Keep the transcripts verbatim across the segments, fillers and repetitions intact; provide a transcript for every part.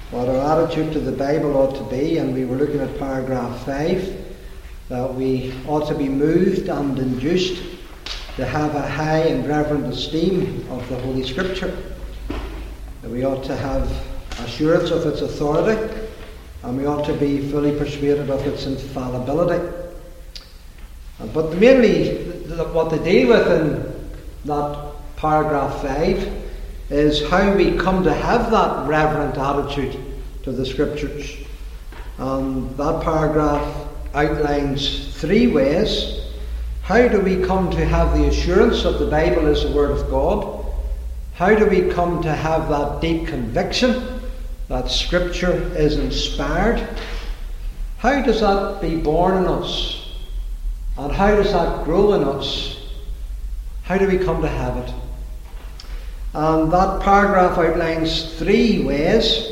what our attitude to the Bible ought to be, and we were looking at paragraph five, that we ought to be moved and induced to have a high and reverent esteem of the Holy Scripture, that we ought to have assurance of its authority, and we ought to be fully persuaded of its infallibility. But mainly what they deal with in that paragraph five is how we come to have that reverent attitude to the Scriptures. And that paragraph outlines three ways. How do we come to have the assurance that the Bible is the Word of God? How do we come to have that deep conviction that Scripture is inspired? How does that be born in us? And how does that grow in us? How do we come to have it? And that paragraph outlines three ways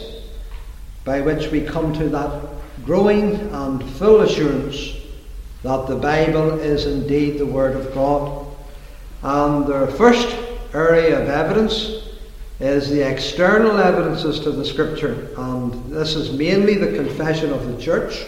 by which we come to that growing and full assurance that the Bible is indeed the Word of God. And the first area of evidence is the external evidences to the Scripture, and this is mainly the confession of the church,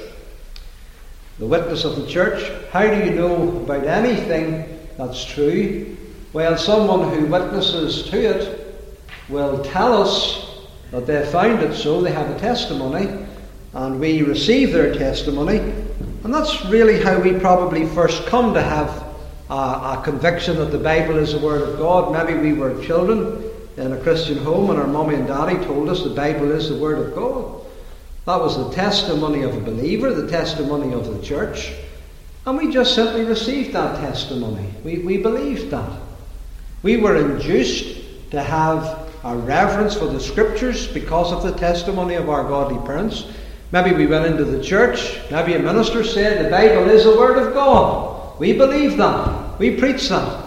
the witness of the church. How do you know about anything that's true? Well, someone who witnesses to it will tell us that they found it so. They have a testimony, and we receive their testimony, and that's really how we probably first come to have a, a conviction that the Bible is the Word of God. Maybe we were children in a Christian home and our mummy and daddy told us the Bible is the Word of God. That was the testimony of a believer, the testimony of the church, and we just simply received that testimony. We, we believed that. We were induced to have a reverence for the Scriptures because of the testimony of our godly parents. Maybe we went into the church, maybe a minister said the Bible is the Word of God. We believe that. We preach that.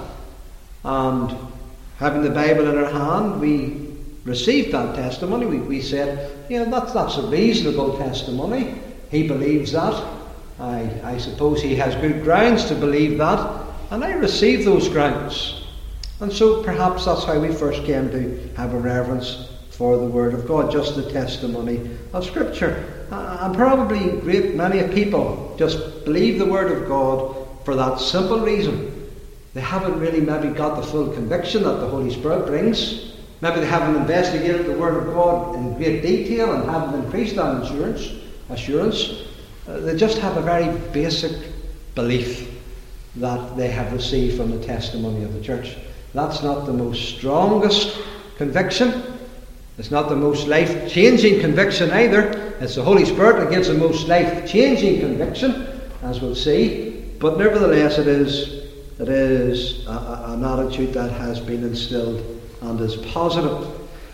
And having the Bible in our hand, we received that testimony. We, we said, yeah, that's, that's a reasonable testimony. He believes that. I, I suppose he has good grounds to believe that. And I received those grounds. And so perhaps that's how we first came to have a reverence for the Word of God, just the testimony of Scripture. And probably a great many people just believe the Word of God for that simple reason. They haven't really maybe got the full conviction that the Holy Spirit brings. Maybe they haven't investigated the Word of God in great detail and haven't increased that assurance. assurance. Uh, they just have a very basic belief that they have received from the testimony of the church. That's not the most strongest conviction. It's not the most life-changing conviction either. It's the Holy Spirit that gives the most life-changing conviction, as we'll see. But nevertheless, it is, it is a, a, an attitude that has been instilled and is positive.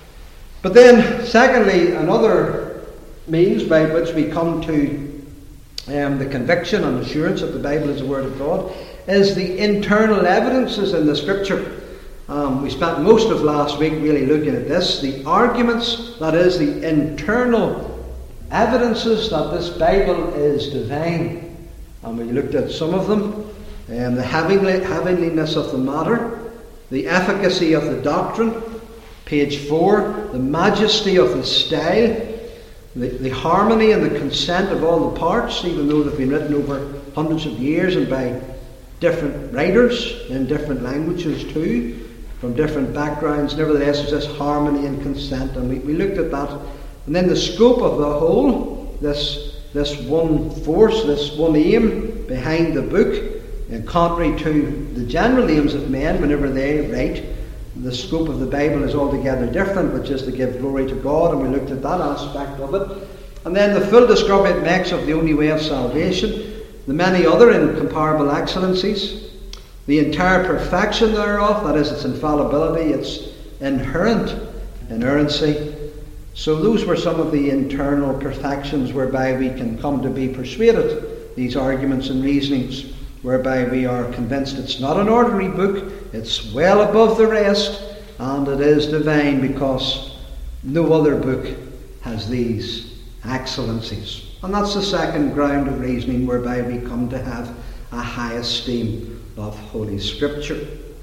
But then, secondly, another means by which we come to um, the conviction and assurance that the Bible is the Word of God is the internal evidences in the Scripture. Um, we spent most of last week really looking at this, the arguments, that is, the internal evidences that this Bible is divine. And we looked at some of them, um, the heavenly, heavenliness of the matter, the efficacy of the doctrine, page four, the majesty of the style, the, the harmony and the consent of all the parts, even though they've been written over hundreds of years and by different writers in different languages too, from different backgrounds. Nevertheless, there's this harmony and consent, and we, we looked at that. And then the scope of the whole, this, this one force, this one aim behind the book, and contrary to the general aims of men whenever they write, the scope of the Bible is altogether different, which is to give glory to God, and we looked at that aspect of it. And then the full discovery it makes of the only way of salvation, the many other incomparable excellencies, the entire perfection thereof, that is, its infallibility, its inherent inerrancy. So those were some of the internal perfections whereby we can come to be persuaded, these arguments and reasonings, whereby we are convinced it's not an ordinary book, it's well above the rest, and it is divine because no other book has these excellencies. And that's the second ground of reasoning whereby we come to have a high esteem of Holy Scripture.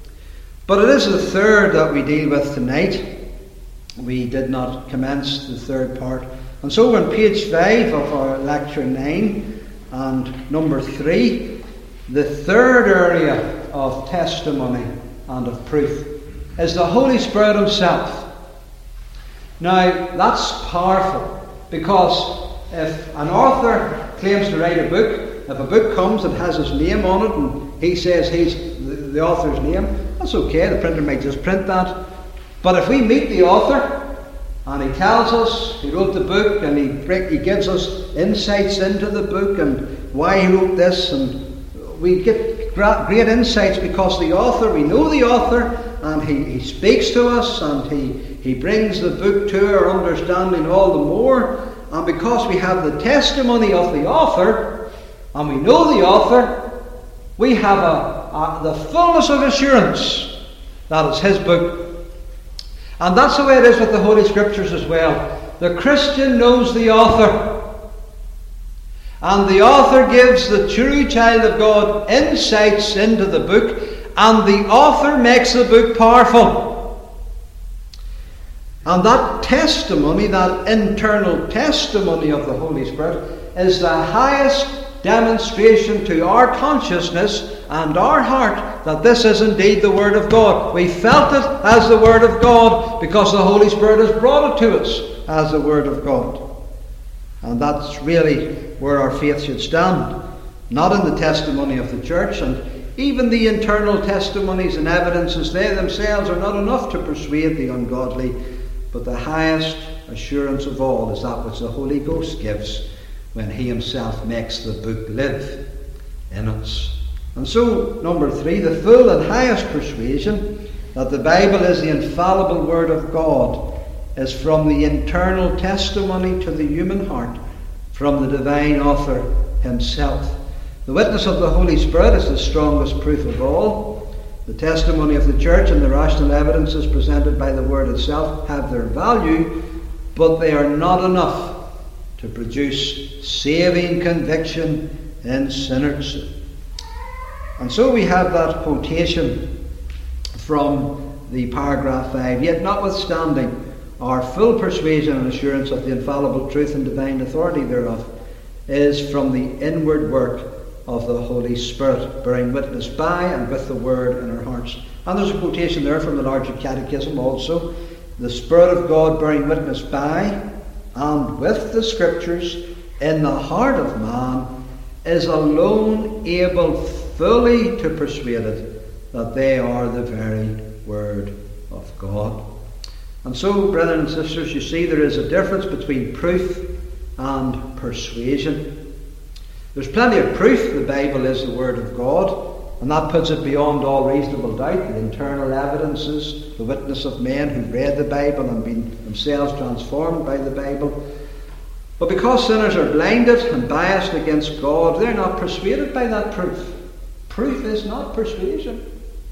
But it is the third that we deal with tonight. We did not commence the third part And so on page five of our lecture nine and number three, the third area of testimony and of proof is the Holy Spirit himself. Now, that's powerful, because if an author claims to write a book, if a book comes that has his name on it and he says he's the, the author's name, that's okay, the printer might just print that. But if we meet the author and he tells us he wrote the book, and he, he gives us insights into the book and why he wrote this, and we get great insights because the author, we know the author, and he, he speaks to us, and he, he brings the book to our understanding all the more. And because we have the testimony of the author, and we know the author, we have a, a, the fullness of assurance that it's his book. And that's the way it is with the Holy Scriptures as well. The Christian knows the author. And the author gives the true child of God insights into the book, and the author makes the book powerful. And that testimony, that internal testimony of the Holy Spirit, is the highest demonstration to our consciousness and our heart that this is indeed the Word of God. We felt it as the Word of God because the Holy Spirit has brought it to us as the Word of God. And that's really where our faith should stand. Not in the testimony of the church, and even the internal testimonies and evidences, they themselves are not enough to persuade the ungodly. But the highest assurance of all is that which the Holy Ghost gives when he himself makes the book live in us. And so, number three, the full and highest persuasion that the Bible is the infallible Word of God is from the internal testimony to the human heart, from the divine author himself. The witness of the Holy Spirit is the strongest proof of all. The testimony of the church and the rational evidences presented by the Word itself have their value, but they are not enough to produce saving conviction in sinners. And so we have that quotation from the paragraph five. Yet notwithstanding our full persuasion and assurance of the infallible truth and divine authority thereof is from the inward work of the Holy Spirit, bearing witness by and with the Word in our hearts. And there's a quotation there from the Larger Catechism also. The Spirit of God bearing witness by and with the Scriptures in the heart of man is alone able fully to persuade it that they are the very Word of God. And so, brethren and sisters, you see there is a difference between proof and persuasion. There's plenty of proof the Bible is the Word of God, and that puts it beyond all reasonable doubt. The internal evidences, the witness of men who've read the Bible and been themselves transformed by the Bible. But because sinners are blinded and biased against God, they're not persuaded by that proof. Proof is not persuasion.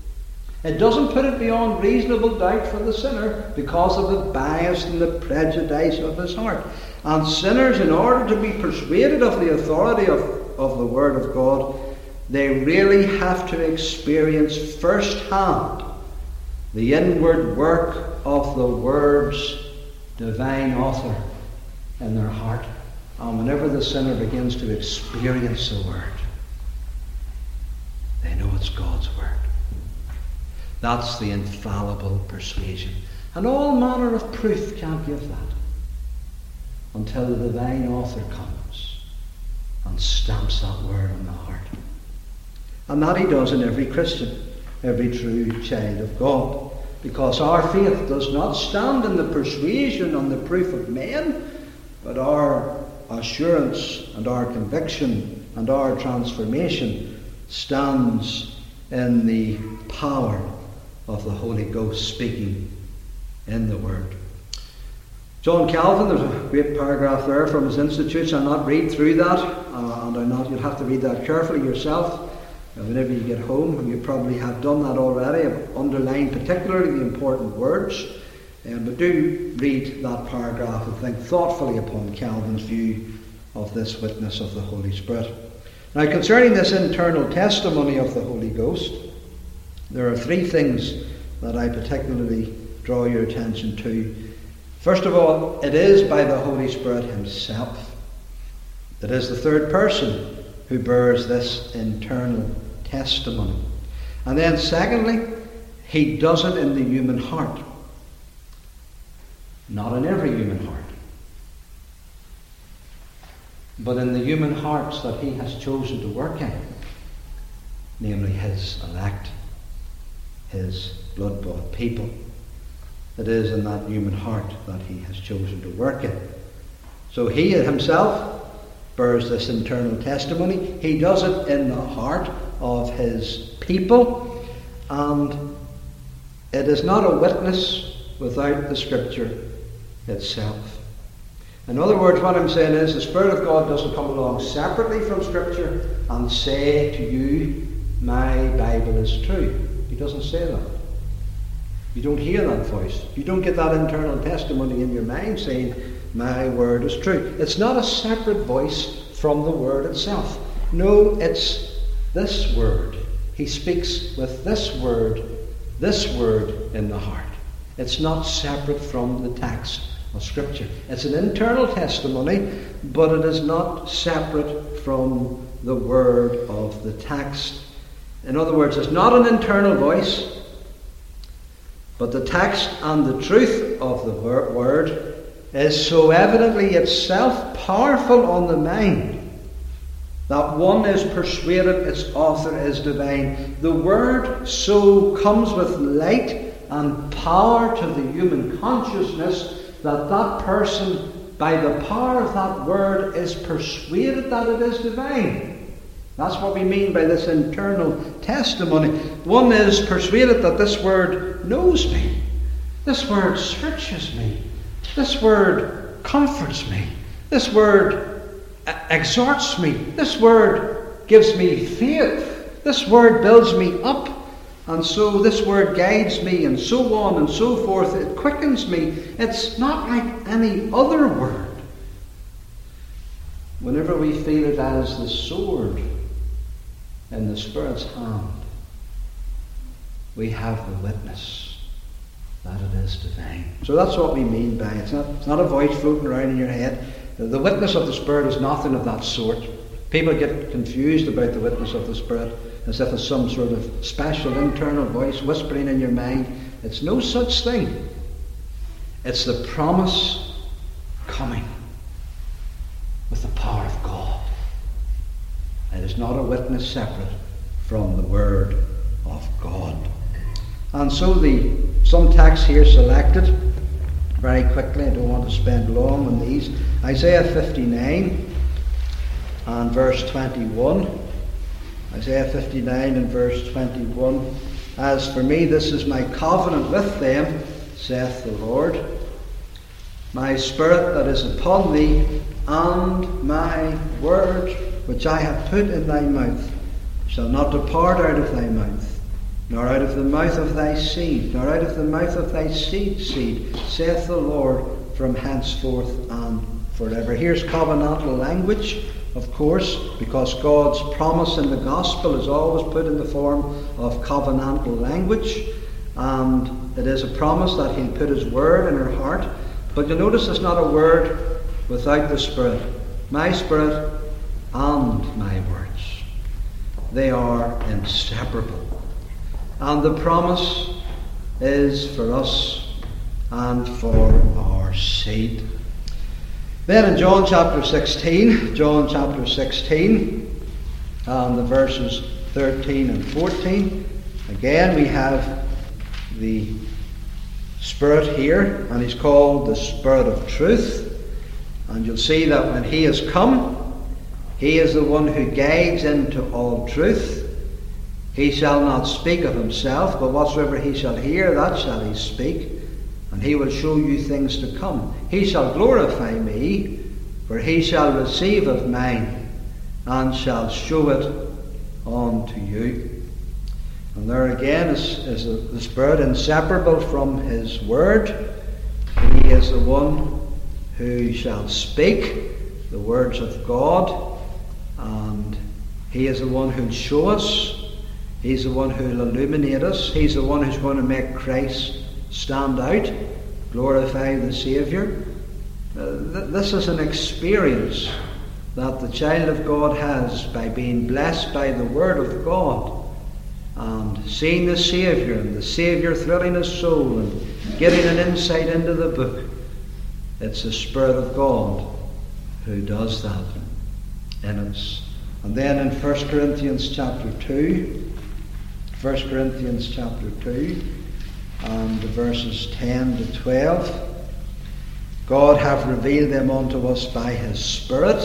It doesn't put it beyond reasonable doubt for the sinner because of the bias and the prejudice of his heart. And sinners, in order to be persuaded of the authority of, of the Word of God, they really have to experience firsthand the inward work of the Word's divine author in their heart. And whenever the sinner begins to experience the Word, they know it's God's Word. That's the infallible persuasion. And all manner of proof can't give that until the divine author comes and stamps that word on the heart. And that he does in every Christian, every true child of God. Because our faith does not stand in the persuasion and the proof of men, but our assurance and our conviction and our transformation stands in the power of the Holy Ghost speaking in the Word. John Calvin, there's a great paragraph there from his Institutes. I'll not read through that, uh, and I'll not, you'll have to read that carefully yourself. Uh, whenever you get home, and you probably have done that already, I've underlined particularly the important words. Um, but do read that paragraph and think thoughtfully upon Calvin's view of this witness of the Holy Spirit. Now, concerning this internal testimony of the Holy Ghost, there are three things that I particularly draw your attention to. First of all, it is by the Holy Spirit himself. It is the third person who bears this internal testimony. And then secondly, he does it in the human heart. Not in every human heart, but in the human hearts that he has chosen to work in, namely his elect, his blood-bought people. It is in that human heart that he has chosen to work in. So he himself bears this internal testimony. He does it in the heart of his people, and it is not a witness without the Scripture itself. In other words, what I'm saying is the Spirit of God doesn't come along separately from Scripture and say to you, my Bible is true. He doesn't say that. You don't hear that voice. You don't get that internal testimony in your mind saying, my word is true. It's not a separate voice from the word itself. No, it's this word. He speaks with this word, this word in the heart. It's not separate from the text of Scripture. It's an internal testimony, but it is not separate from the word of the text. In other words, it's not an internal voice, but the text and the truth of the word is so evidently itself powerful on the mind that one is persuaded its author is divine. The word so comes with light and power to the human consciousness that that person, by the power of that word, is persuaded that it is divine. That's what we mean by this internal testimony. One is persuaded that this word knows me. This word searches me. This word comforts me. This word exhorts me. This word gives me faith. This word builds me up. And so this word guides me, and so on and so forth. It quickens me. It's not like any other word. Whenever we feel it as the sword in the Spirit's hand, we have the witness that it is divine. So that's what we mean by it. It's not, it's not a voice floating around in your head. The witness of the Spirit is nothing of that sort. People get confused about the witness of the Spirit as if it's some sort of special internal voice whispering in your mind. It's no such thing. It's the promise coming with the power of God. It is not a witness separate from the Word of God. And so the some texts here selected very quickly. I don't want to spend long on these. Isaiah fifty-nine and verse twenty-one. Isaiah fifty-nine and verse twenty-one. As for me, this is my covenant with them, saith the Lord. My Spirit that is upon thee, and my word which I have put in thy mouth shall not depart out of thy mouth, nor out of the mouth of thy seed, nor out of the mouth of thy seed seed, saith the Lord, from henceforth and forever. Here's covenantal language, of course, because God's promise in the gospel is always put in the form of covenantal language, and it is a promise that he'll put his word in her heart. But you notice it's not a word without the Spirit. My Spirit and my words, they are inseparable. And the promise is for us and for our seed. Then in John chapter sixteen, John chapter sixteen, and the verses thirteen and fourteen, again we have the Spirit here, and he's called the Spirit of truth. And you'll see that when he has come, he is the one who guides into all truth. He shall not speak of himself, but whatsoever he shall hear, that shall he speak. And he will show you things to come. He shall glorify me, for he shall receive of mine, and shall show it unto you. And there again is, is the Spirit inseparable from his word. He is the one who shall speak the words of God, and he is the one who'll show us. He's the one who'll illuminate us. He's the one who's going to make Christ stand out glorify the Saviour. Uh, th- this is an experience that the child of God has by being blessed by the Word of God and seeing the Saviour and the Saviour thrilling his soul and getting an insight into the book. It's the Spirit of God who does that in us. And then in First Corinthians chapter two, First Corinthians chapter two, and the verses ten to twelve, God hath revealed them unto us by his Spirit.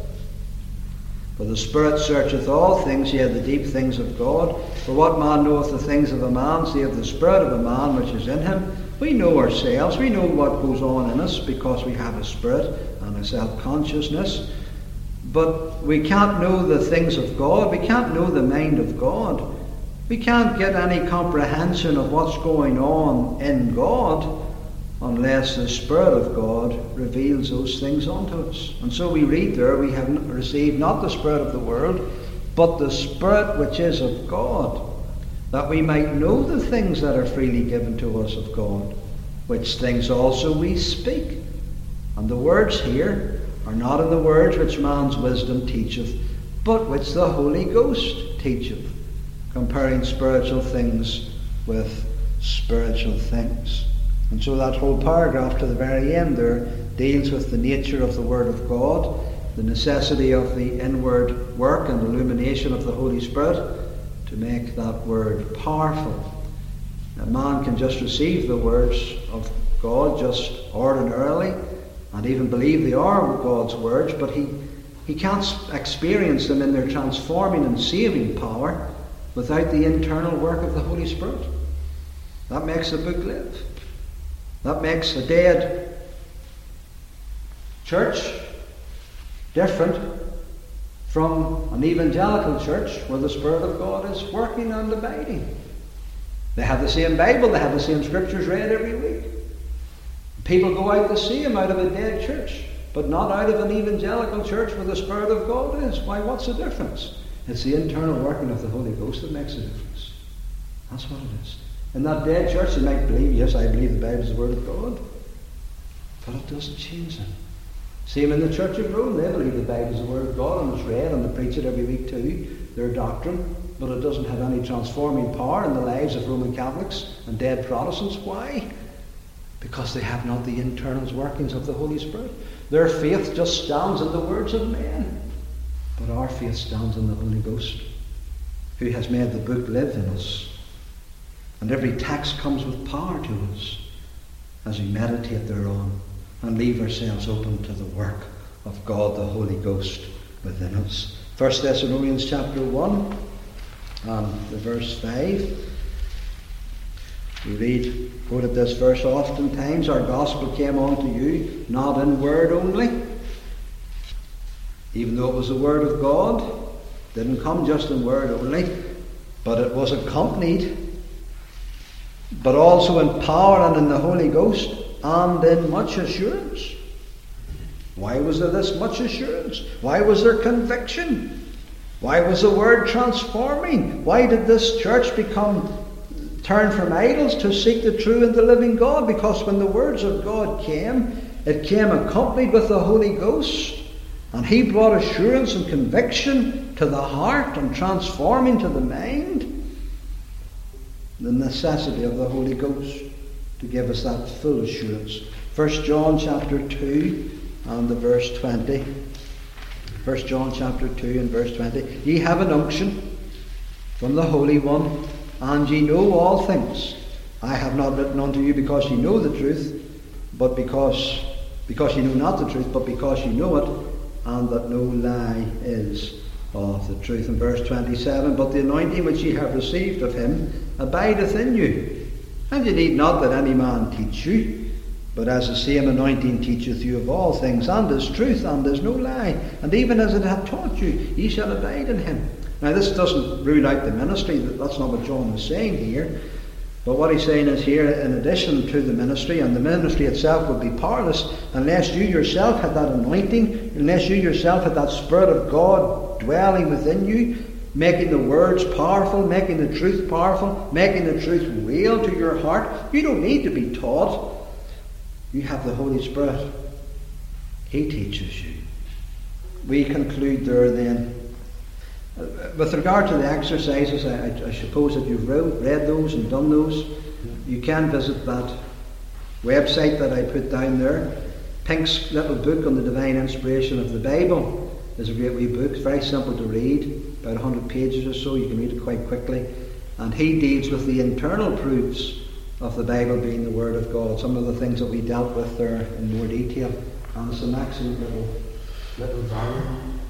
For the Spirit searcheth all things, yea, the deep things of God. For what man knoweth the things of a man, save the Spirit of a man which is in him? We know ourselves, we know what goes on in us because we have a spirit and a self-consciousness. But we can't know the things of God, we can't know the mind of God. We can't get any comprehension of what's going on in God unless the Spirit of God reveals those things unto us. And so we read there, we have received not the spirit of the world, but the Spirit which is of God, that we might know the things that are freely given to us of God, which things also we speak. And the words here are not in the words which man's wisdom teacheth, but which the Holy Ghost teacheth, comparing spiritual things with spiritual things. And so that whole paragraph to the very end there deals with the nature of the Word of God, the necessity of the inward work and illumination of the Holy Spirit to make that Word powerful. A man can just receive the words of God just ordinarily and even believe they are God's words, but he, he can't experience them in their transforming and saving power without the internal work of the Holy Spirit. That makes the book live. That makes a dead church different from an evangelical church where the Spirit of God is working and abiding. They have the same Bible, they have the same scriptures read every week. People go out the same out of a dead church, but not out of an evangelical church where the Spirit of God is. Why, what's the difference? It's the internal working of the Holy Ghost that makes a difference. That's what it is. In that dead church, they might believe, yes, I believe the Bible is the Word of God, but it doesn't change them. Same in the Church of Rome. They believe the Bible is the Word of God and it's read and they preach it every week too, their doctrine, but it doesn't have any transforming power in the lives of Roman Catholics and dead Protestants. Why? Because they have not the internal workings of the Holy Spirit. Their faith just stands in the words of men, but our faith stands in the Holy Ghost, who has made the book live in us. And every text comes with power to us as we meditate thereon and leave ourselves open to the work of God the Holy Ghost within us. First Thessalonians chapter one and the verse five. We read, quoted this verse oftentimes, our gospel came unto you not in word only, even though it was the word of God, didn't come just in word only, but it was accompanied but also in power and in the Holy Ghost and in much assurance. Why was there this much assurance? Why was there conviction? Why was the word transforming? Why did this church become turn from idols to seek the true and the living God? Because when the words of God came, it came accompanied with the Holy Ghost, and he brought assurance and conviction to the heart and transforming to the mind. The necessity of the Holy Ghost to give us that full assurance. First John chapter two and the verse twenty. First John chapter two and verse twenty. Ye have an unction from the Holy One, and ye know all things. I have not written unto you because ye know the truth, but because because ye know not the truth, but because ye know it, and that no lie is of the truth. In verse twenty-seven, but the anointing which ye have received of him abideth in you, and ye need not that any man teach you, but as the same anointing teacheth you of all things, and is truth, and is no lie, and even as it hath taught you, ye shall abide in him. Now this doesn't rule out the ministry, that's not what John is saying here, but what he's saying is here, in addition to the ministry, and the ministry itself would be powerless unless you yourself had that anointing, unless you yourself had that Spirit of God dwelling within you, making the words powerful, making the truth powerful, making the truth real to your heart. You don't need to be taught. You have the Holy Spirit. He teaches you. We conclude there then. Uh, with regard to the exercises, I, I, I suppose that you've read, read those and done those. You can visit that website that I put down there. Pink's little book on the divine inspiration of the Bible is a great wee book. It's very simple to read, about one hundred pages or so. You can read it quite quickly. And he deals with the internal proofs of the Bible being the Word of God. Some of the things that we dealt with there in more detail. And it's an excellent little, little volume.